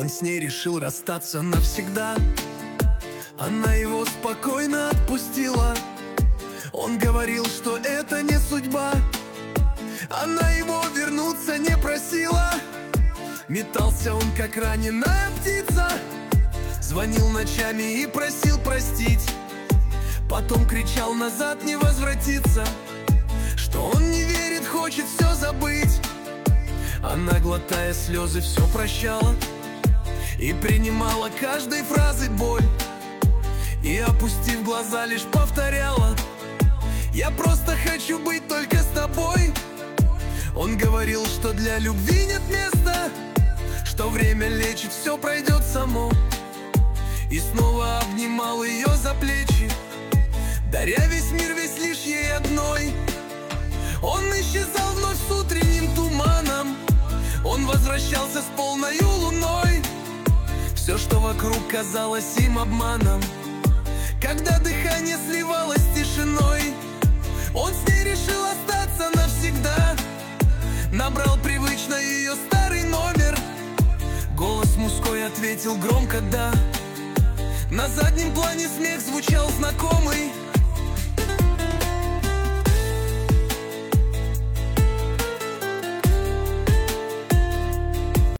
Он с ней решил расстаться навсегда. Она его спокойно отпустила. Он говорил, что это не судьба. Она его вернуться не просила. Метался он, как раненая птица. Звонил ночами и просил простить. Потом кричал назад не возвратиться, что он не верит, хочет все забыть. Она, глотая слезы, все прощала и принимала каждой фразой боль. И, опустив глаза, лишь повторяла: я просто хочу быть только с тобой. Он говорил, что для любви нет места, что время лечит, все пройдет само. И снова обнимал ее за плечи, даря весь мир, весь лишь ей одной. Он исчезал вновь с утренним туманом. Он возвращался с полной луной. Все, что вокруг, казалось им обманом. Когда дыхание сливалось с тишиной, он с ней решил остаться навсегда. Набрал привычно ее старый номер. Голос мужской ответил громко «да». На заднем плане смех звучал знакомый.